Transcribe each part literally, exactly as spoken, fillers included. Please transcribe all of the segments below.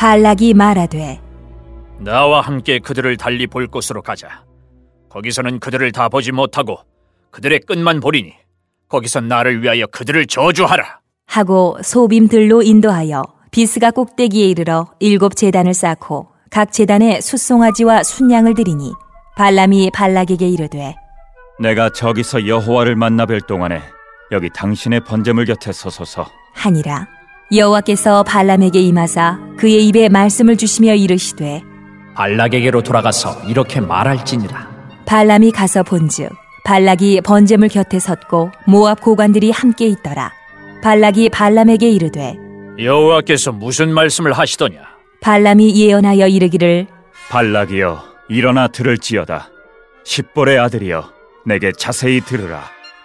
발락이 말하되 나와 함께 그들을 달리 볼 곳으로 가자. 거기서는 그들을 다 보지 못하고 그들의 끝만 보리니 거기서 나를 위하여 그들을 저주하라 하고 소빔들로 인도하여 비스가 꼭대기에 이르러 일곱 제단을 쌓고 각 제단에 숫송아지와 순양을 드리니 발람이 발락에게 이르되 내가 저기서 여호와를 만나 뵐 동안에 여기 당신의 번제물 곁에 서소서 하니라. 여호와께서 발람에게 임하사 그의 입에 말씀을 주시며 이르시되 발락에게로 돌아가서 이렇게 말할지니라. 발람이 가서 본즉 발락이 번제물 곁에 섰고 모압 고관들이 함께 있더라. 발락이 발람에게 이르되 여호와께서 무슨 말씀을 하시더냐? 발람이 예언하여 이르기를 발락이여 일어나 들을지어다. 십볼의 아들이여 내게 자세히 들으라.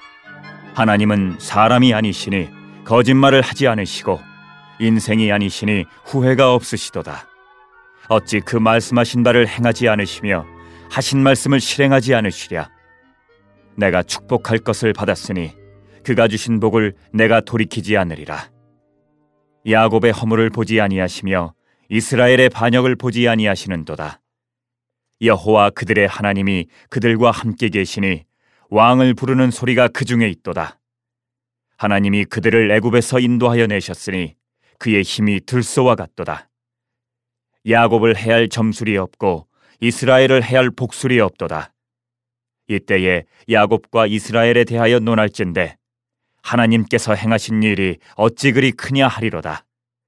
하나님은 사람이 아니시니 거짓말을 하지 않으시고 인생이 아니시니 후회가 없으시도다. 어찌 그 말씀하신 바를 행하지 않으시며 하신 말씀을 실행하지 않으시랴. 내가 축복할 것을 받았으니 그가 주신 복을 내가 돌이키지 않으리라. 야곱의 허물을 보지 아니하시며 이스라엘의 반역을 보지 아니하시는도다. 여호와 그들의 하나님이 그들과 함께 계시니 왕을 부르는 소리가 그 중에 있도다. 하나님이 그들을 애굽에서 인도하여 내셨으니 그의 힘이 들소와 같도다. 야곱을 해할 점술이 없고 이스라엘을 해할 복술이 없도다. 이때에 야곱과 이스라엘에 대하여 논할진대 하나님께서 행하신 일이 어찌 그리 크냐 하리로다.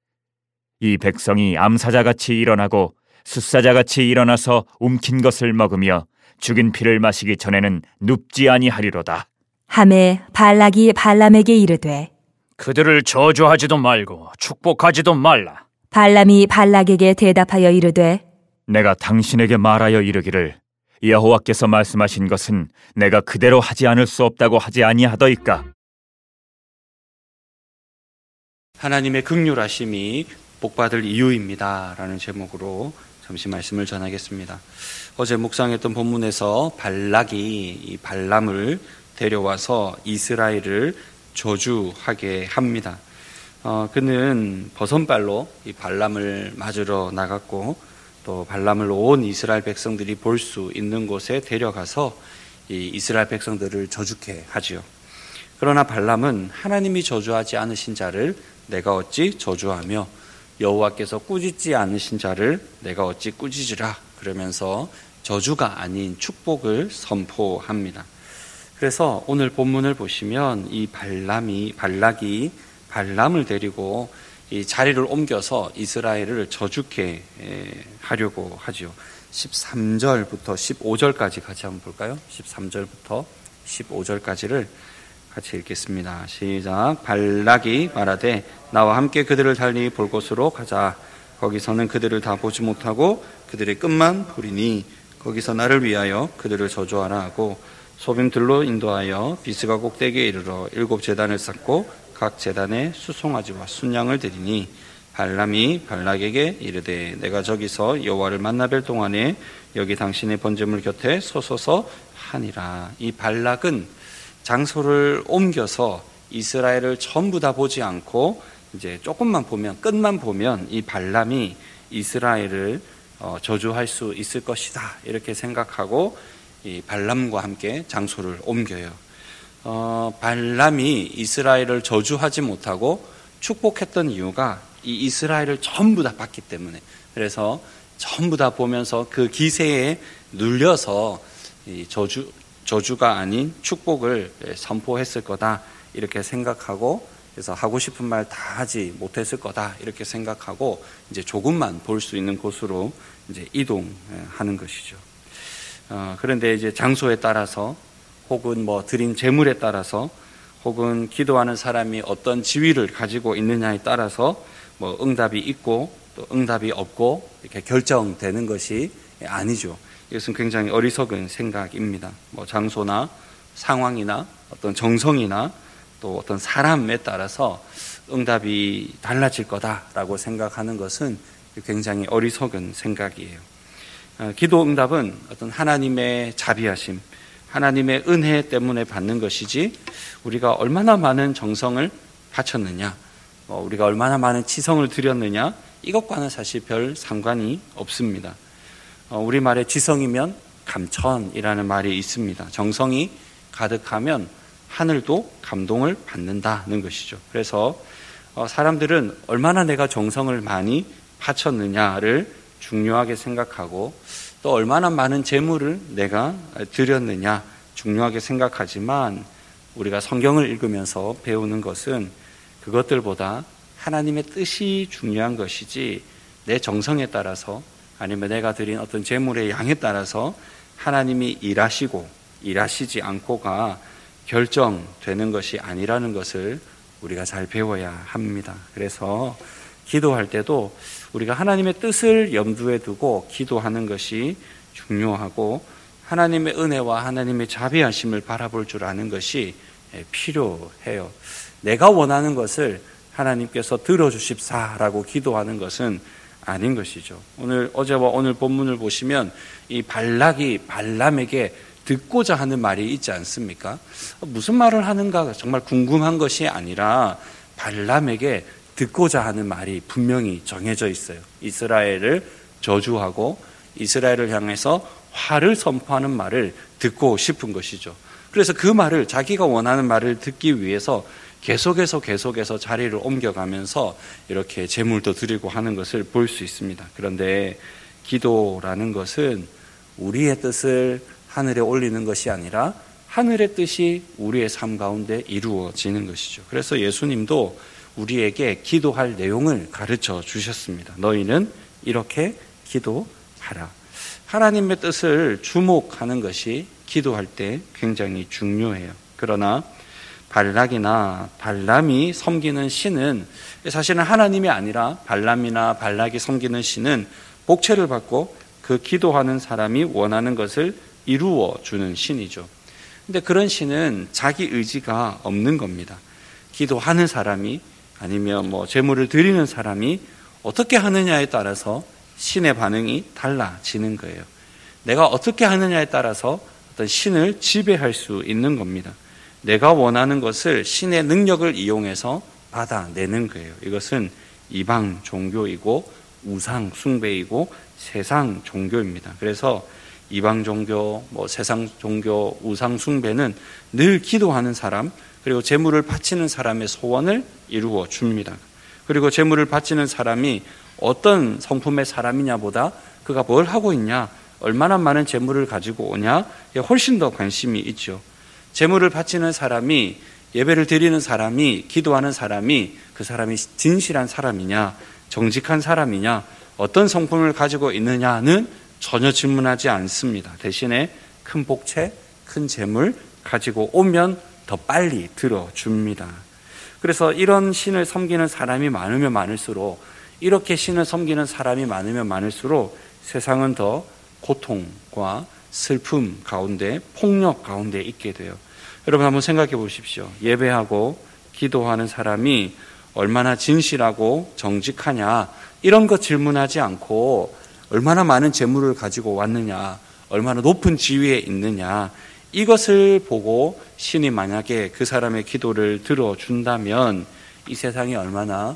이 백성이 암사자같이 일어나고 숫사자같이 일어나서 움킨 것을 먹으며 죽인 피를 마시기 전에는 눕지 아니하리로다. 하매 발락이 발람에게 이르되 그들을 저주하지도 말고 축복하지도 말라. 발람이 발락에게 대답하여 이르되 내가 당신에게 말하여 이르기를 여호와께서 말씀하신 것은 내가 그대로 하지 않을 수 없다고 하지 아니하더이까. 하나님의 긍휼하심이 복받을 이유입니다 라는 제목으로 잠시 말씀을 전하겠습니다. 어제 묵상했던 본문에서 발락이 이 발람을 데려와서 이스라엘을 저주하게 합니다. 어, 그는 버선발로 이 발람을 맞으러 나갔고 또 발람을 온 이스라엘 백성들이 볼 수 있는 곳에 데려가서 이 이스라엘 백성들을 저주케 하지요. 그러나 발람은 하나님이 저주하지 않으신 자를 내가 어찌 저주하며 여호와께서 꾸짖지 않으신 자를 내가 어찌 꾸짖으라 그러면서 저주가 아닌 축복을 선포합니다. 그래서 오늘 본문을 보시면 이 발람이 발락이 발람을 데리고 이 자리를 옮겨서 이스라엘을 저주케 하려고 하죠. 십삼 절부터 십오 절까지 같이 한번 볼까요? 십삼 절부터 십오 절까지를 같이 읽겠습니다. 시작. 발락이 말하되 나와 함께 그들을 달리 볼 곳으로 가자. 거기서는 그들을 다 보지 못하고 그들의 끝만 보리니 거기서 나를 위하여 그들을 저주하라 하고 소빔들로 인도하여 비스가 꼭대기에 이르러 일곱 제단을 쌓고 각 제단에 수송아지와 순양을 드리니 발람이 발락에게 이르되 내가 저기서 여호와를 만나 뵐 동안에 여기 당신의 번제물 곁에 서소서 하니라. 이 발락은 장소를 옮겨서 이스라엘을 전부 다 보지 않고 이제 조금만 보면 끝만 보면 이 발람이 이스라엘을 저주할 수 있을 것이다 이렇게 생각하고 이 발람과 함께 장소를 옮겨요. 어, 발람이 이스라엘을 저주하지 못하고 축복했던 이유가 이 이스라엘을 전부 다 봤기 때문에, 그래서 전부 다 보면서 그 기세에 눌려서 이 저주, 저주가 아닌 축복을 선포했을 거다 이렇게 생각하고, 그래서 하고 싶은 말 다 하지 못했을 거다 이렇게 생각하고 이제 조금만 볼 수 있는 곳으로 이제 이동하는 것이죠. 어, 그런데 이제 장소에 따라서 혹은 뭐 드린 제물에 따라서 혹은 기도하는 사람이 어떤 지위를 가지고 있느냐에 따라서 뭐 응답이 있고 또 응답이 없고 이렇게 결정되는 것이 아니죠. 이것은 굉장히 어리석은 생각입니다. 뭐 장소나 상황이나 어떤 정성이나 또 어떤 사람에 따라서 응답이 달라질 거다라고 생각하는 것은 굉장히 어리석은 생각이에요. 기도 응답은 어떤 하나님의 자비하심, 하나님의 은혜 때문에 받는 것이지 우리가 얼마나 많은 정성을 바쳤느냐, 우리가 얼마나 많은 치성을 드렸느냐 이것과는 사실 별 상관이 없습니다. 어, 우리말에 지성이면 감천이라는 말이 있습니다. 정성이 가득하면 하늘도 감동을 받는다는 것이죠. 그래서 어, 사람들은 얼마나 내가 정성을 많이 바쳤느냐를 중요하게 생각하고 또 얼마나 많은 재물을 내가 드렸느냐 중요하게 생각하지만 우리가 성경을 읽으면서 배우는 것은 그것들보다 하나님의 뜻이 중요한 것이지 내 정성에 따라서 아니면 내가 드린 어떤 재물의 양에 따라서 하나님이 일하시고 일하시지 않고가 결정되는 것이 아니라는 것을 우리가 잘 배워야 합니다. 그래서 기도할 때도 우리가 하나님의 뜻을 염두에 두고 기도하는 것이 중요하고 하나님의 은혜와 하나님의 자비하심을 바라볼 줄 아는 것이 필요해요. 내가 원하는 것을 하나님께서 들어주십사라고 기도하는 것은 아닌 것이죠. 오늘 어제와 오늘 본문을 보시면 이 발락이 발람에게 듣고자 하는 말이 있지 않습니까? 무슨 말을 하는가 정말 궁금한 것이 아니라 발람에게 듣고자 하는 말이 분명히 정해져 있어요. 이스라엘을 저주하고 이스라엘을 향해서 화를 선포하는 말을 듣고 싶은 것이죠. 그래서 그 말을 자기가 원하는 말을 듣기 위해서 계속해서 계속해서 자리를 옮겨가면서 이렇게 제물도 드리고 하는 것을 볼 수 있습니다. 그런데 기도라는 것은 우리의 뜻을 하늘에 올리는 것이 아니라 하늘의 뜻이 우리의 삶 가운데 이루어지는 것이죠. 그래서 예수님도 우리에게 기도할 내용을 가르쳐 주셨습니다. 너희는 이렇게 기도하라. 하나님의 뜻을 주목하는 것이 기도할 때 굉장히 중요해요. 그러나 발락이나 발람이 섬기는 신은 사실은 하나님이 아니라 발람이나 발락이 섬기는 신은 복채를 받고 그 기도하는 사람이 원하는 것을 이루어 주는 신이죠. 근데 그런 신은 자기 의지가 없는 겁니다. 기도하는 사람이 아니면 뭐 제물을 드리는 사람이 어떻게 하느냐에 따라서 신의 반응이 달라지는 거예요. 내가 어떻게 하느냐에 따라서 어떤 신을 지배할 수 있는 겁니다. 내가 원하는 것을 신의 능력을 이용해서 받아내는 거예요. 이것은 이방 종교이고 우상 숭배이고 세상 종교입니다. 그래서 이방 종교, 뭐 세상 종교, 우상 숭배는 늘 기도하는 사람, 그리고 제물을 바치는 사람의 소원을 이루어 줍니다. 그리고 제물을 바치는 사람이 어떤 성품의 사람이냐보다 그가 뭘 하고 있냐, 얼마나 많은 제물을 가지고 오냐, 훨씬 더 관심이 있죠. 제물을 바치는 사람이, 예배를 드리는 사람이, 기도하는 사람이 그 사람이 진실한 사람이냐, 정직한 사람이냐, 어떤 성품을 가지고 있느냐는 전혀 질문하지 않습니다. 대신에 큰 복채, 큰 재물 가지고 오면 더 빨리 들어줍니다. 그래서 이런 신을 섬기는 사람이 많으면 많을수록, 이렇게 신을 섬기는 사람이 많으면 많을수록 세상은 더 고통과 슬픔 가운데, 폭력 가운데 있게 돼요. 여러분 한번 생각해 보십시오. 예배하고 기도하는 사람이 얼마나 진실하고 정직하냐, 이런 것 질문하지 않고 얼마나 많은 재물을 가지고 왔느냐, 얼마나 높은 지위에 있느냐, 이것을 보고 신이 만약에 그 사람의 기도를 들어준다면 이 세상이 얼마나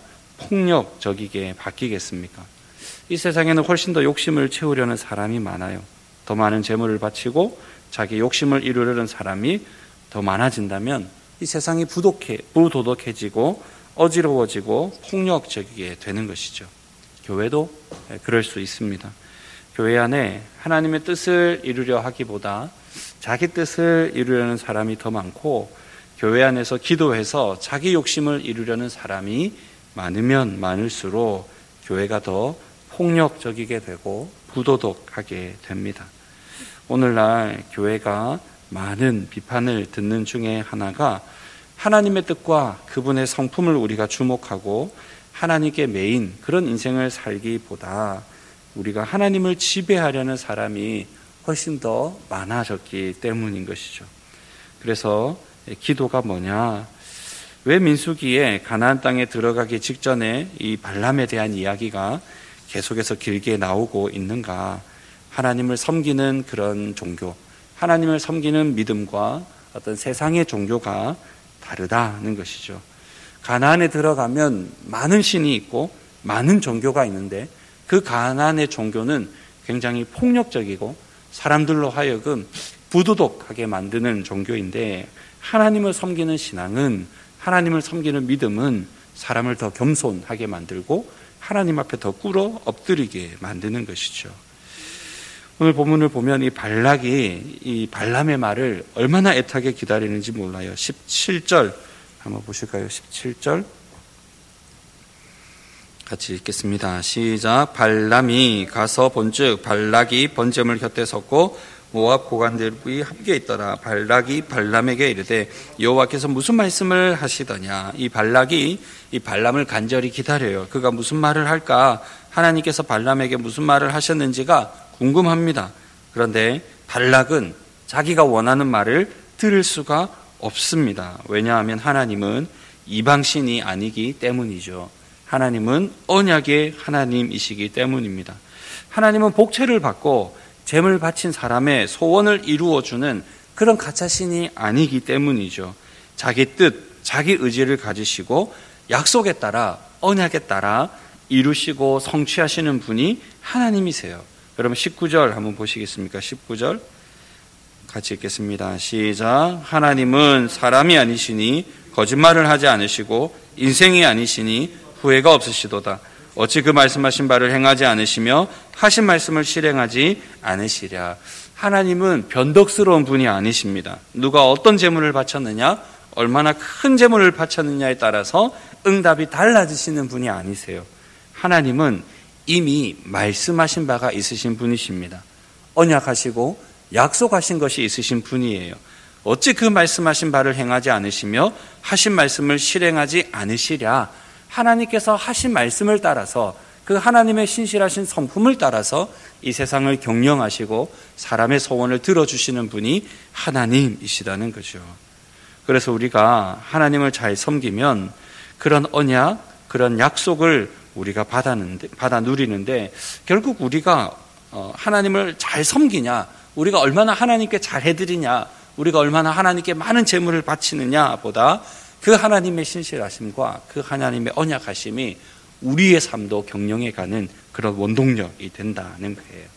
폭력적이게 바뀌겠습니까? 이 세상에는 훨씬 더 욕심을 채우려는 사람이 많아요. 더 많은 재물을 바치고 자기 욕심을 이루려는 사람이 더 많아진다면 이 세상이 부도덕해, 부도덕해지고 어지러워지고 폭력적이게 되는 것이죠. 교회도 그럴 수 있습니다. 교회 안에 하나님의 뜻을 이루려 하기보다 자기 뜻을 이루려는 사람이 더 많고, 교회 안에서 기도해서 자기 욕심을 이루려는 사람이 많으면 많을수록 교회가 더 폭력적이게 되고 부도덕하게 됩니다. 오늘날 교회가 많은 비판을 듣는 중에 하나가 하나님의 뜻과 그분의 성품을 우리가 주목하고 하나님께 매인 그런 인생을 살기보다 우리가 하나님을 지배하려는 사람이 훨씬 더 많아졌기 때문인 것이죠. 그래서 기도가 뭐냐? 왜 민수기에 가나안 땅에 들어가기 직전에 이 발람에 대한 이야기가 계속해서 길게 나오고 있는가? 하나님을 섬기는 그런 종교, 하나님을 섬기는 믿음과 어떤 세상의 종교가 다르다는 것이죠. 가나안에 들어가면 많은 신이 있고 많은 종교가 있는데 그 가나안의 종교는 굉장히 폭력적이고 사람들로 하여금 부도덕하게 만드는 종교인데, 하나님을 섬기는 신앙은, 하나님을 섬기는 믿음은 사람을 더 겸손하게 만들고 하나님 앞에 더 꿇어 엎드리게 만드는 것이죠. 오늘 본문을 보면 이 발락이 이 발람의 말을 얼마나 애타게 기다리는지 몰라요. 십칠 절 한번 보실까요? 십칠 절 같이 읽겠습니다. 시작. 발람이 가서 본즉 발락이 번제물 곁에 섰고 모압 고관들이 함께 있더라. 발락이 발람에게 이르되 여호와께서 무슨 말씀을 하시더냐. 이 발락이 이 발람을 간절히 기다려요. 그가 무슨 말을 할까? 하나님께서 발람에게 무슨 말을 하셨는지가 궁금합니다. 그런데 발락은 자기가 원하는 말을 들을 수가 없습니다. 왜냐하면 하나님은 이방신이 아니기 때문이죠. 하나님은 언약의 하나님이시기 때문입니다. 하나님은 복채를 받고 제물 바친 사람의 소원을 이루어주는 그런 가짜신이 아니기 때문이죠. 자기 뜻, 자기 의지를 가지시고 약속에 따라, 언약에 따라 이루시고 성취하시는 분이 하나님이세요. 여러분 십구 절 한번 보시겠습니까? 십구 절 같이 읽겠습니다. 시작. 하나님은 사람이 아니시니 거짓말을 하지 않으시고 인생이 아니시니 후회가 없으시도다. 어찌 그 말씀하신 바를 행하지 않으시며 하신 말씀을 실행하지 않으시랴. 하나님은 변덕스러운 분이 아니십니다. 누가 어떤 제물을 바쳤느냐, 얼마나 큰 제물을 바쳤느냐에 따라서 응답이 달라지시는 분이 아니세요. 하나님은 이미 말씀하신 바가 있으신 분이십니다. 언약하시고 약속하신 것이 있으신 분이에요. 어찌 그 말씀하신 바를 행하지 않으시며 하신 말씀을 실행하지 않으시랴. 하나님께서 하신 말씀을 따라서, 그 하나님의 신실하신 성품을 따라서 이 세상을 경영하시고 사람의 소원을 들어주시는 분이 하나님이시다는 거죠. 그래서 우리가 하나님을 잘 섬기면 그런 언약, 그런 약속을 우리가 받았는데, 받아 누리는데, 결국 우리가 하나님을 잘 섬기냐, 우리가 얼마나 하나님께 잘 해드리냐, 우리가 얼마나 하나님께 많은 제물을 바치느냐 보다 그 하나님의 신실하심과 그 하나님의 언약하심이 우리의 삶도 경영해가는 그런 원동력이 된다는 거예요.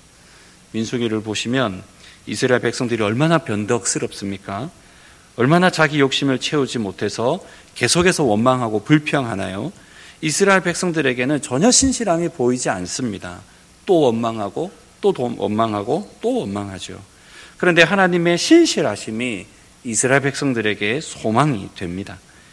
민수기를 보시면 이스라엘 백성들이 얼마나 변덕스럽습니까? 얼마나 자기 욕심을 채우지 못해서 계속해서 원망하고 불평하나요? 이스라엘 백성들에게는 전혀 신실함이 보이지 않습니다. 또 원망하고 또 원망하고 또 원망하죠. 그런데 하나님의 신실하심이 이스라엘 백성들에게 소망이 됩니다.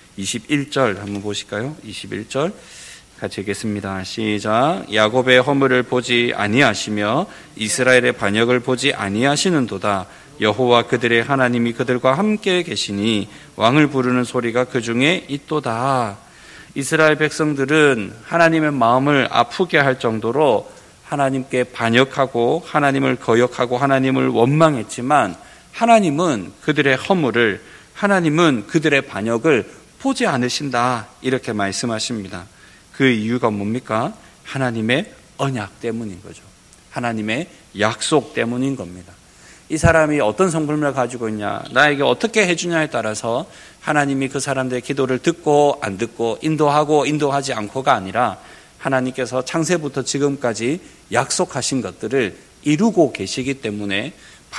이십일 절 한번 보실까요? 이십일 절 같이 읽겠습니다. 시작. 야곱의 허물을 보지 아니하시며 이스라엘의 반역을 보지 아니하시는도다. 여호와 그들의 하나님이 그들과 함께 계시니 왕을 부르는 소리가 그 중에 있도다. 이스라엘 백성들은 하나님의 마음을 아프게 할 정도로 하나님께 반역하고 하나님을 거역하고 하나님을 원망했지만 하나님은 그들의 허물을, 하나님은 그들의 반역을 보지 않으신다, 이렇게 말씀하십니다. 그 이유가 뭡니까? 하나님의 언약 때문인 거죠. 하나님의 약속 때문인 겁니다. 이 사람이 어떤 성품을 가지고 있냐, 나에게 어떻게 해주냐에 따라서 하나님이 그 사람들의 기도를 듣고 안 듣고 인도하고 인도하지 않고가 아니라 하나님께서 창세부터 지금까지 약속하신 것들을 이루고 계시기 때문에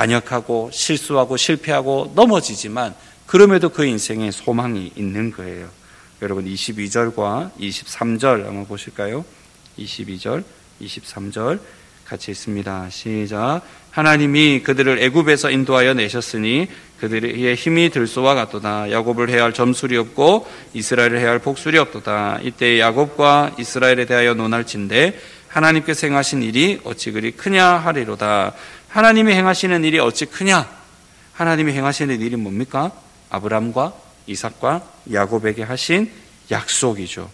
반역하고 실수하고 실패하고 넘어지지만 그럼에도 그 인생에 소망이 있는 거예요. 여러분 이십이 절과 이십삼 절 한번 보실까요? 이십이 절, 이십삼 절 같이 읽습니다. 시작. 하나님이 그들을 애굽에서 인도하여 내셨으니 그들의 힘이 들소와 같도다. 야곱을 해할 점술이 없고 이스라엘을 해할 복술이 없도다. 이때 야곱과 이스라엘에 대하여 논할진대 하나님께서 행하신 일이 어찌 그리 크냐 하리로다. 하나님이 행하시는 일이 어찌 크냐? 하나님이 행하시는 일이 뭡니까? 아브람과 이삭과 야곱에게 하신 약속이죠.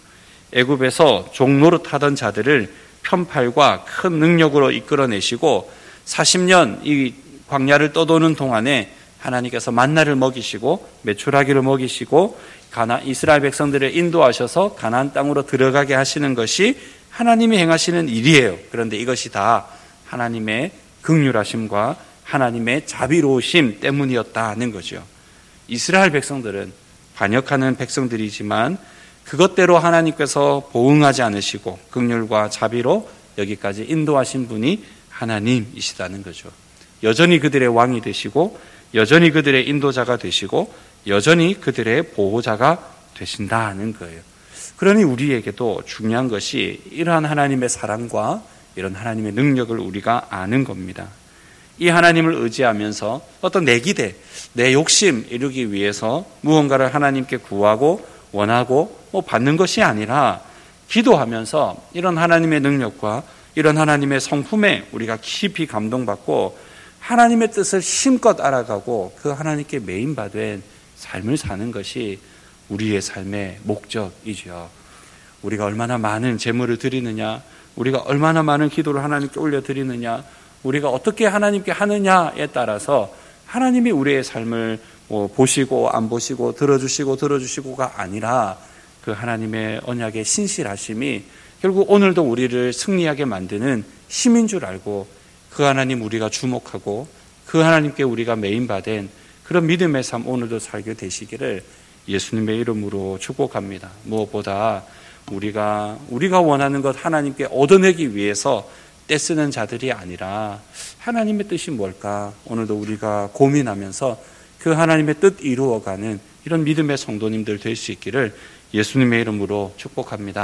애굽에서 종노릇 하던 자들을 편팔과 큰 능력으로 이끌어내시고 사십 년 이 광야를 떠도는 동안에 하나님께서 만나를 먹이시고 메추라기를 먹이시고 가나 이스라엘 백성들을 인도하셔서 가나안 땅으로 들어가게 하시는 것이 하나님이 행하시는 일이에요. 그런데 이것이 다 하나님의 긍휼하심과 하나님의 자비로우심 때문이었다는 거죠. 이스라엘 백성들은 반역하는 백성들이지만 그것대로 하나님께서 보응하지 않으시고 긍휼과 자비로 여기까지 인도하신 분이 하나님이시다는 거죠. 여전히 그들의 왕이 되시고 여전히 그들의 인도자가 되시고 여전히 그들의 보호자가 되신다는 거예요. 그러니 우리에게도 중요한 것이 이러한 하나님의 사랑과 이런 하나님의 능력을 우리가 아는 겁니다. 이 하나님을 의지하면서 어떤 내 기대, 내 욕심 이루기 위해서 무언가를 하나님께 구하고 원하고 뭐 받는 것이 아니라 기도하면서 이런 하나님의 능력과 이런 하나님의 성품에 우리가 깊이 감동받고 하나님의 뜻을 힘껏 알아가고 그 하나님께 매인받은 삶을 사는 것이 우리의 삶의 목적이죠. 우리가 얼마나 많은 제물을 드리느냐, 우리가 얼마나 많은 기도를 하나님께 올려드리느냐, 우리가 어떻게 하나님께 하느냐에 따라서 하나님이 우리의 삶을 뭐 보시고 안 보시고 들어주시고 들어주시고가 아니라 그 하나님의 언약의 신실하심이 결국 오늘도 우리를 승리하게 만드는 힘인 줄 알고 그 하나님 우리가 주목하고 그 하나님께 우리가 매인받은 그런 믿음의 삶 오늘도 살게 되시기를 예수님의 이름으로 축복합니다. 무엇보다 우리가 우리가 원하는 것 하나님께 얻어내기 위해서 떼쓰는 자들이 아니라 하나님의 뜻이 뭘까 오늘도 우리가 고민하면서 그 하나님의 뜻 이루어가는 이런 믿음의 성도님들 될 수 있기를 예수님의 이름으로 축복합니다.